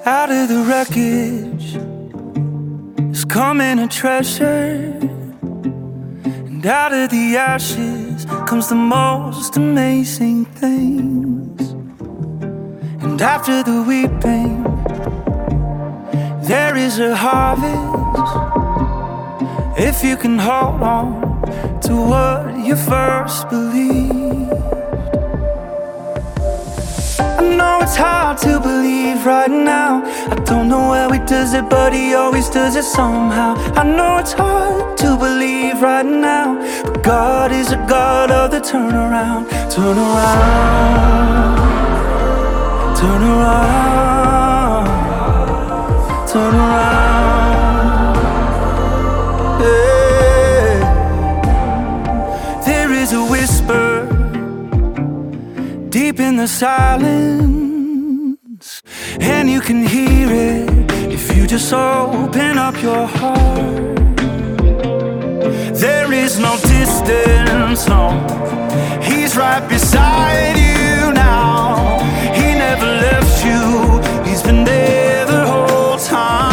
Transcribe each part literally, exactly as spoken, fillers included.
Out of the wreckage is coming a treasure, and out of the ashes comes the most amazing things. And after the weeping, there is a harvest, if you can hold on to what you first believed. I know it's hard to believe right now. I don't know how he does it, but he always does it somehow. I know it's hard to believe right now, but God is a God of the turnaround. Turn around, turn around, turn around, yeah. There is a whisper deep in the silence, and you can hear it if you just open up your heart. There is no distance, no, he's right beside you now. He never left you, he's been there the whole time.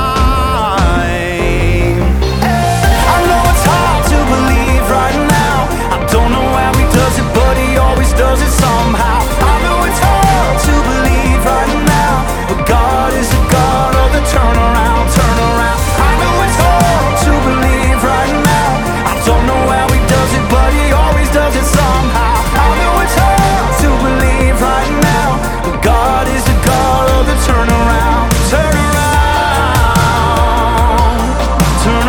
I know it's hard to believe right now. I don't know how he does it, but he always does it somehow. I know it's hard to believe right now, but God is the God of the turnaround, turn around. I know it's hard to believe right now. I don't know how he does it, but he always does it somehow. I know it's hard to believe right now, but God is the God of the turnaround, turn around, turn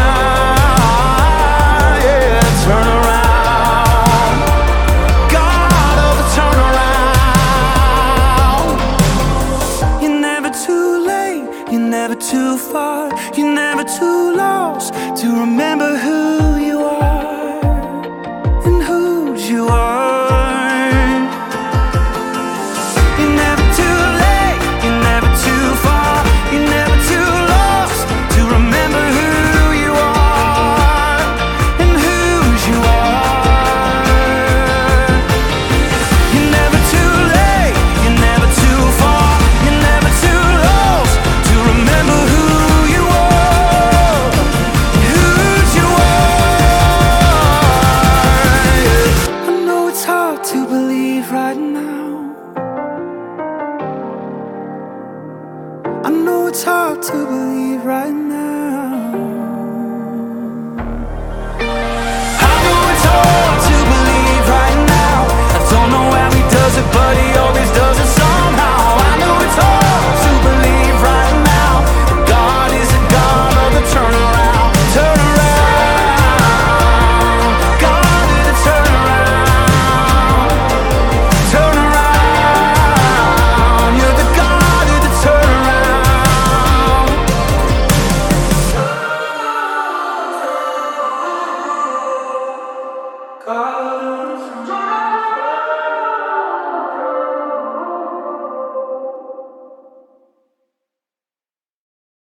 around, yeah, turn around. God of the turnaround. You're never too late, you're never too far, you're never too lost to remember who you are and whose you are. You're never too late, you're never too far, you're never too lost to remember who you are and whose you are. You're never too late, you're never too far, you're never too lost to remember who you are, whose you are. I know it's hard to believe right now. I know it's hard to believe right now. I know it's hard to believe right now. I don't know how he does it, but he always does it somehow. I know it's hard to believe right now, but God is a God of the turnaround, turn around. God is a turnaround, turn around. You're the God of the turnaround. God